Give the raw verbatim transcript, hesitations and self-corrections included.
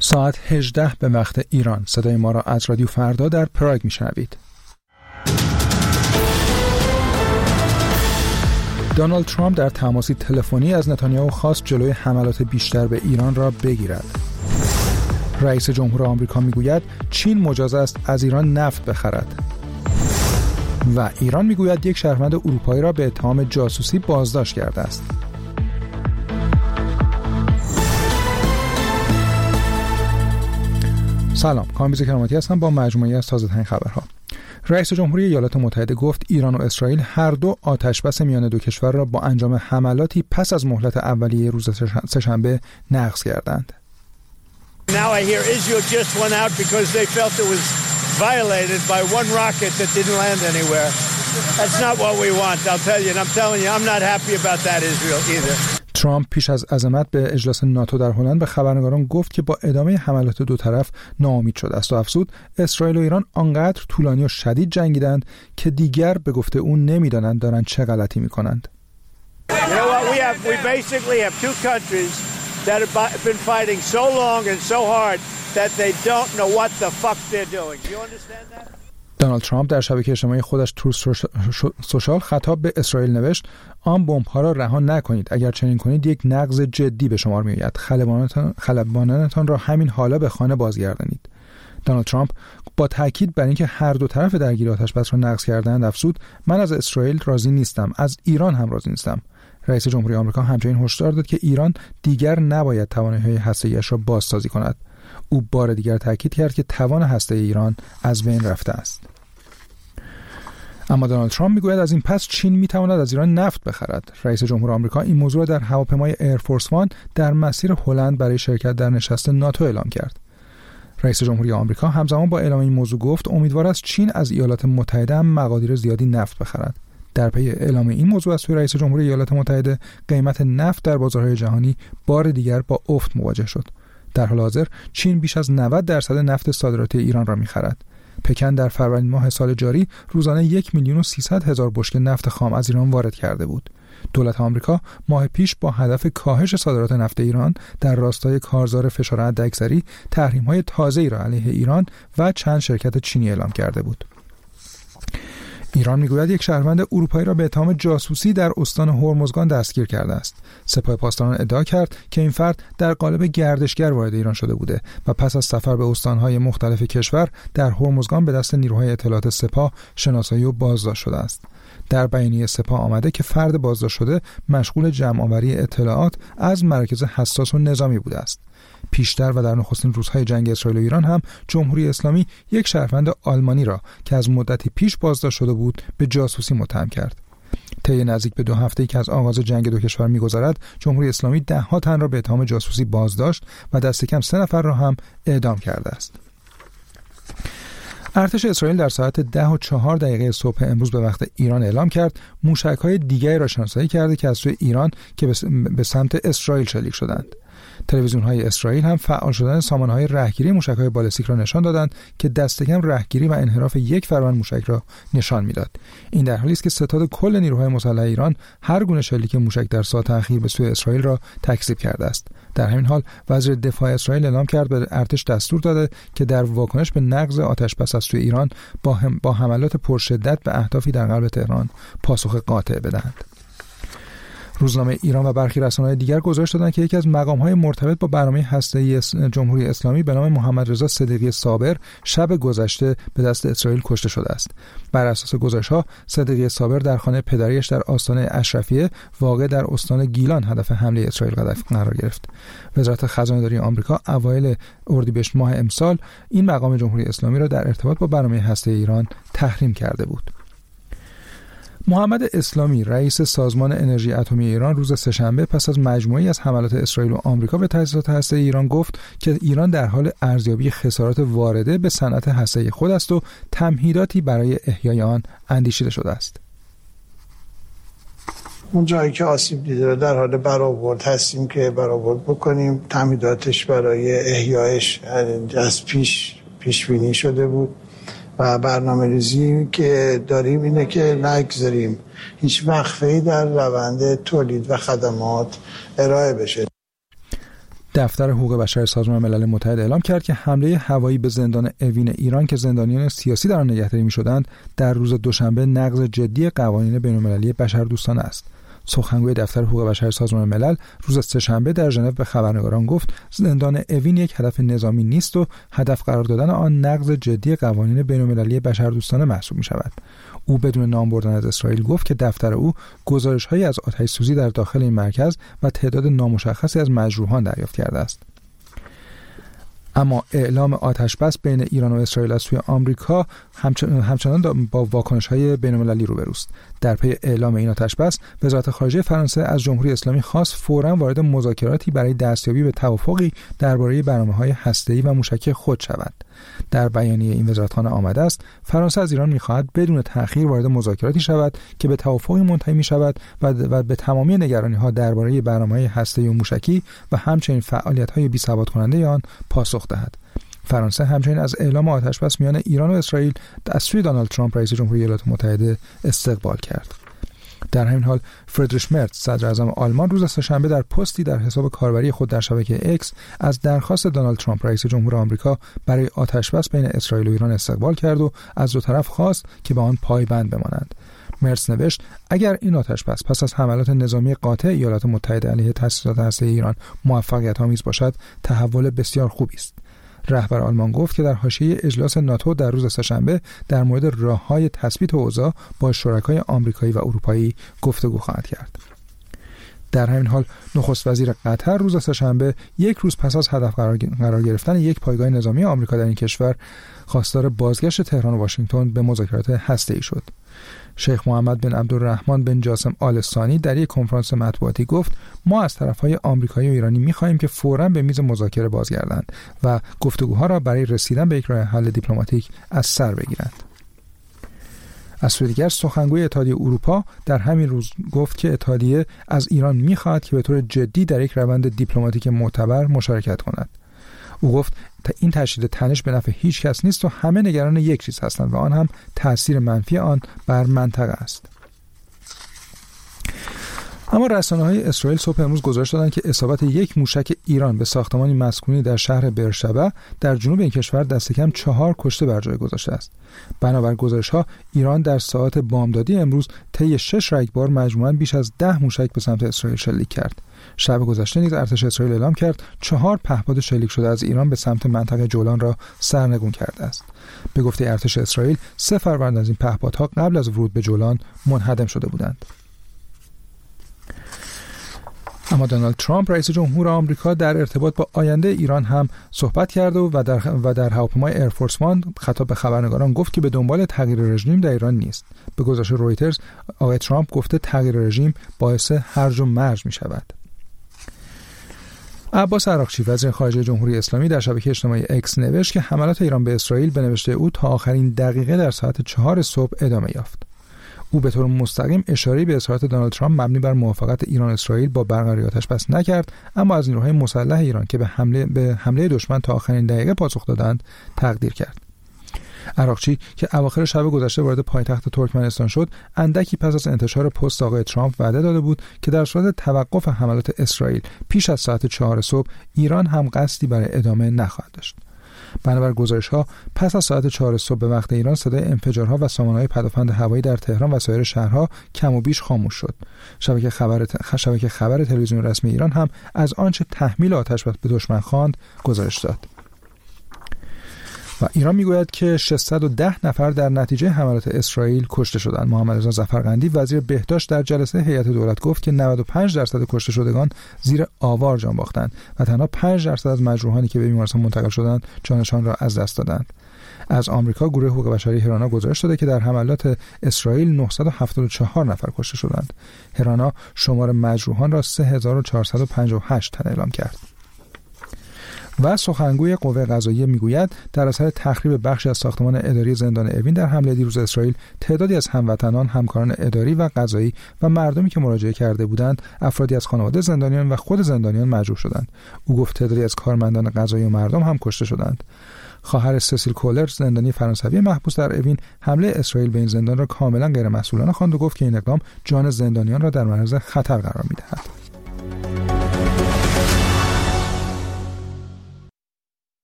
ساعت هجده به وقت ایران. صدای ما را از رادیو فردا در پراگ میشنوید. دونالد ترامپ در تماسی تلفنی از نتانیاهو خواست جلوی حملات بیشتر به ایران را بگیرد. رئیس جمهور آمریکا میگوید چین مجاز است از ایران نفت بخرد. و ایران میگوید یک شهروند اروپایی را به اتهام جاسوسی بازداشت کرده است. سلام، کامبیز کرامتی هستم با مجموعه‌ای از تازه‌ترین خبرها. رئیس جمهوری ایالات متحده گفت ایران و اسرائیل هر دو آتشبس میان دو کشور را با انجام حملاتی پس از مهلت اولیه روز سه‌شنبه نقض کردند. Now I hear Israel just went out because they felt it was violated by one rocket that didn't land anywhere. That's not what we want. I'll tell you, and I'm telling you, I'm not happy about that Israel either. ترامپ پیش از عزمت به اجلاس ناتو در هلند به خبرنگاران گفت که با ادامه حملات دو طرف ناامید شده است و افزود اسرائیل و ایران آنقدر طولانی و شدید جنگیدند که دیگر به گفته او نمیدانند دارند چه غلطی میکنند. You know what we have? We basically have two countries that have been fighting so long and so hard that they don't know what the fuck they're doing. Do you understand that? دونالد ترامپ در شبکه اجتماعی خودش تروث سوشال خطاب به اسرائیل نوشت آن بمب‌ها را رها نکنید، اگر چنین کنید یک نقض جدی به شمار می‌آید. خلبانانتان خلبانانتان را همین حالا به خانه بازگردانید. دونالد ترامپ با تاکید بر اینکه هر دو طرف درگیر آتشبس را نقض کردند افزود من از اسرائیل راضی نیستم، از ایران هم راضی نیستم. رئیس جمهوری آمریکا همچنین هشدار داد که ایران دیگر نباید توانایی‌های هسته‌ای‌اش را بازسازی کند. او بار دیگر تاکید کرد که توان هسته ایران از بین رفته است. اما دونالد ترامپ میگوید از این پس چین میتواند از ایران نفت بخرد. رئیس جمهور آمریکا این موضوع را در هواپیمای ایرفورس وان در مسیر هلند برای شرکت در نشست ناتو اعلام کرد. رئیس جمهوری آمریکا همزمان با اعلام این موضوع گفت امیدوار است چین از ایالات متحده هم مقادیر زیادی نفت بخرد. در پی اعلام این موضوع از سوی رئیس جمهوری ایالات متحده قیمت نفت در بازارهای جهانی بار دیگر با افت مواجه شد. در حال حاضر چین بیش از نود درصد نفت صادراتی ایران را می‌خرد. پکن در فروردین ماه سال جاری روزانه یک میلیون و سیصد هزار بشکه نفت خام از ایران وارد کرده بود. دولت آمریکا ماه پیش با هدف کاهش صادرات نفت ایران در راستای کارزار فشار حداکثری تحریم‌های تازه‌ای را علیه ایران و چند شرکت چینی اعلام کرده بود. ایران میگوید یک شهروند اروپایی را به اتهام جاسوسی در استان هرمزگان دستگیر کرده است. سپاه پاسداران ادعا کرد که این فرد در قالب گردشگر وارد ایران شده بوده و پس از سفر به استان‌های مختلف کشور در هرمزگان به دست نیروهای اطلاعات سپاه شناسایی و بازداشت شده است. در بیانیه سپاه آمده که فرد بازداشت شده مشغول جمع‌آوری اطلاعات از مراکز حساس و نظامی بوده است. پیشتر و در نخستین روزهای جنگ اسرائیل و ایران هم جمهوری اسلامی یک شهروند آلمانی را که از مدتی پیش بازداشت شده بود به جاسوسی متهم کرد. طی نزدیک به دو هفته‌ای که از آغاز جنگ دو کشور می‌گذرد، جمهوری اسلامی ده ها تن را به اتهام جاسوسی بازداشت و دست کم سه نفر را هم اعدام کرده است. ارتش اسرائیل در ساعت ده و چهار دقیقه صبح امروز به وقت ایران اعلام کرد موشک‌های دیگری را شناسایی کرده که از سوی ایران که به سمت اسرائیل شلیک شدند. تلویزیون‌های اسرائیل هم فعال شدن سامانه‌های رهگیری موشک‌های بالستیک را نشان دادند که دست کم رهگیری و انحراف یک فرمان موشک را نشان می‌داد. این در حالی است که ستاد کل نیروهای مسلح ایران هر گونه شلیک موشک در ساعت اخیر به سوی اسرائیل را تکذیب کرده است. در همین حال وزیر دفاع اسرائیل اعلام کرد به ارتش دستور داده که در واکنش به نقض آتشبس از سوی ایران با هم با حملات پرشدت به اهدافی در قلب تهران پاسخ قاطع بدهند. روزنامه ایران و برخی رسانه‌های دیگر گزارش دادند که یکی از مقام‌های مرتبط با برنامه هسته‌ای جمهوری اسلامی به نام محمد رضا صدیقی صابر شب گذشته به دست اسرائیل کشته شده است. بر اساس گزارش‌ها صدیقی صابر در خانه پدریش در آستانه اشرفیه واقع در استان گیلان هدف حمله اسرائیل قرار گرفت. وزارت خزانه‌داری آمریکا اوایل اردیبهشت ماه امسال این مقام جمهوری اسلامی را در ارتباط با برنامه هسته‌ای ایران تحریم کرده بود. محمد اسلامی رئیس سازمان انرژی اتمی ایران روز سه‌شنبه پس از مجموعه‌ای از حملات اسرائیل و آمریکا به تأسیسات هسته‌ای ایران گفت که ایران در حال ارزیابی خسارات وارده به صنعت هسته‌ای خود است و تمهیداتی برای احیای آن اندیشیده شده است. اون جایی که آسیب دیده رو در حال برآورد هستیم که برآورد بکنیم. تمهیداتش برای احیایش از پیش پیش بینی شده بود و برنامه‌ریزی که داریم اینه که نگذاریم هیچ وقفه‌ای در روند تولید و خدمات ارائه بشه. دفتر حقوق بشر سازمان ملل متحد اعلام کرد که حمله هوایی به زندان اوین ایران که زندانیان سیاسی در آن نگهداری می‌شدند در روز دوشنبه نقض جدی قوانین بین‌المللی بشردوستانه است. سخنگوی دفتر حقوق بشر سازمان ملل روز سه‌شنبه در ژنو به خبرنگاران گفت زندان اوین یک هدف نظامی نیست و هدف قرار دادن آن نقض جدی قوانین بین‌المللی بشردوستانه محسوب می‌شود. او بدون نام بردن از اسرائیل گفت که دفتر او گزارش‌هایی از آتش‌سوزی در داخل این مرکز و تعداد نامشخصی از مجروحان دریافت کرده است. اما اعلام آتش بس بین ایران و اسرائیل از سوی آمریکا همچنان با واکنش‌های بین‌المللی روبروست. در پی اعلام این آتش بس، وزارت خارجه فرانسه از جمهوری اسلامی خواست فوراً وارد مذاکراتی برای دستیابی به توافقی درباره برنامه‌های هسته‌ای و موشکی خود شود. در بیانیه این وزارتخانه آمده است فرانسه از ایران می‌خواهد بدون تأخیر وارد مذاکراتی شود که به توافقی منتهی می‌شود و, و به تمامی نگرانی‌ها درباره برنامه‌های هسته‌ای و موشکی و همچنین فعالیت‌های بی‌ثبات‌کننده آن پاسخ دهد. فرانسه همچنین از اعلام آتش بس میان ایران و اسرائیل از سوی دونالد ترامپ رئیس جمهوری ایالات متحده استقبال کرد. در همین حال فریدریش مرتز صدر اعظم آلمان روز سه‌شنبه در پستی در حساب کاربری خود در شبکه اکس از درخواست دونالد ترامپ رئیس جمهور آمریکا برای آتش بس بین اسرائیل و ایران استقبال کرد و از دو طرف خواست که به آن پایبند بمانند. مرتز نوشت اگر این آتش بس پس از حملات نظامی قاطع ایالات متحده علیه تأسیسات هسته‌ای ایران موفقیت‌آمیز باشد تحول بسیار خوبی است. رهبر آلمان گفت که در حاشیه اجلاس ناتو در روز سه‌شنبه در مورد راه‌های تثبیت اوضاع با شرکای آمریکایی و اروپایی گفتگو خواهد کرد. در همین حال نخست وزیر قطر روز سه‌شنبه یک روز پس از هدف قرار, قرار گرفتن یک پایگاه نظامی آمریکا در این کشور خواستار بازگشت تهران و واشنگتن به مذاکرات هسته‌ای شد. شیخ محمد بن عبدالرحمن بن جاسم آل ثانی در یک کنفرانس مطبوعاتی گفت ما از طرفهای آمریکایی و ایرانی می‌خواهیم که فوراً به میز مذاکره بازگردند و گفتگوها را برای رسیدن به یک راه حل دیپلماتیک از سر بگیرند. از سوی دیگر سخنگوی اتحادیه اروپا در همین روز گفت که اتحادیه از ایران می‌خواهد که به طور جدی در یک روند دیپلماتیک معتبر مشارکت کند. او گفت این تشدید تنش به نفع هیچ کس نیست و همه نگران یک چیز هستند و آن هم تأثیر منفی آن بر منطقه است. اما رسانه‌های اسرائیل صبح امروز گزارش دادند که اصابت یک موشک ایران به ساختمانی مسکونی در شهر برشبه در جنوب این کشور دست کم چهار کشته بر جای گذاشته است. بنابر گزارش‌ها ایران در ساعات بامدادی امروز طی شش رگبار مجموعاً بیش از ده موشک به سمت اسرائیل شلیک کرد. شب گذشته نیز ارتش اسرائیل اعلام کرد چهار پهپاد شلیک شده از ایران به سمت منطقه جولان را سرنگون کرده است. به گفته ارتش اسرائیل سه فروند از این پهپادها قبل از ورود به جولان منهدم شده بودند. اما دونالد ترامپ رئیس جمهور آمریکا در ارتباط با آینده ایران هم صحبت کرد و در و در هواپیمای ایرفورس وان خطاب به خبرنگاران گفت که به دنبال تغییر رژیم در ایران نیست. به گزارش رویترز آقای ترامپ گفته تغییر رژیم باعث هرج و مرج می شود. عباس عراقچی وزیر خارجه جمهوری اسلامی در شبکه اجتماعی اکس نوشت که حملات ایران به اسرائیل به نوشته او تا آخرین دقیقه در ساعت چهار صبح ادامه یافت. او به طور مستقیم اشاره به اظهارات دونالد ترامپ مبنی بر موافقت ایران اسرائیل با برقراری آتش‌بس نکرد، اما از نیروهای مسلح ایران که به حمله به حمله دشمن تا آخرین دقیقه پاسخ دادند تقدیر کرد. عراقچی که اواخر شب گذشته وارد پایتخت ترکمنستان شد، اندکی پس از انتشار پست آقای ترامپ وعده داده بود که در صورت توقف حملات اسرائیل پیش از ساعت چهار صبح ایران هم قصدی برای ادامه نخواهد داشت. بنابر گزارش‌ها پس از ساعت چهار صبح به وقت ایران صدای انفجارها و سامانه‌های پدافند هوایی در تهران و سایر شهرها کم و بیش خاموش شد. شبکه خبر ت... شبکه خبر تلویزیون رسمی ایران هم از آنچه تحمیل آتش‌بس به دشمن خواند گزارش داد. و ایران میگوید که ششصد و ده نفر در نتیجه حملات اسرائیل کشته شدند. محمد رضا ظفرقندی وزیر بهداشت در جلسه هیئت دولت گفت که نود و پنج درصد کشته شدگان زیر آوار جان باختند و تنها پنج درصد از مجروحانی که به بیمارستان منتقل شدند جانشان را از دست دادند. از آمریکا گروه حقوق بشری هرانا گزارش داده که در حملات اسرائیل نهصد و هفتاد و چهار نفر کشته شدند. هرانا شمار مجروحان را سه هزار و چهارصد و پنجاه و هشت تن اعلام کرد. و سخنگوی قوه قضاییه میگوید در اثر تخریب بخشی از ساختمان اداری زندان اوین در حمله دیروز اسرائیل تعدادی از هموطنان، همکاران اداری و قضایی و مردمی که مراجعه کرده بودند، افرادی از خانواده زندانیان و خود زندانیان مجروح شدند. او گفت تعدادی از کارمندان قضایی و مردم هم کشته شدند. خواهر سسیل کولر زندانی فرانسوی محبوس در اوین حمله اسرائیل به این زندان را کاملا غیر مسئولانه خواند و گفت که این اقدام جان زندانیان را در معرض خطر قرار می‌دهد.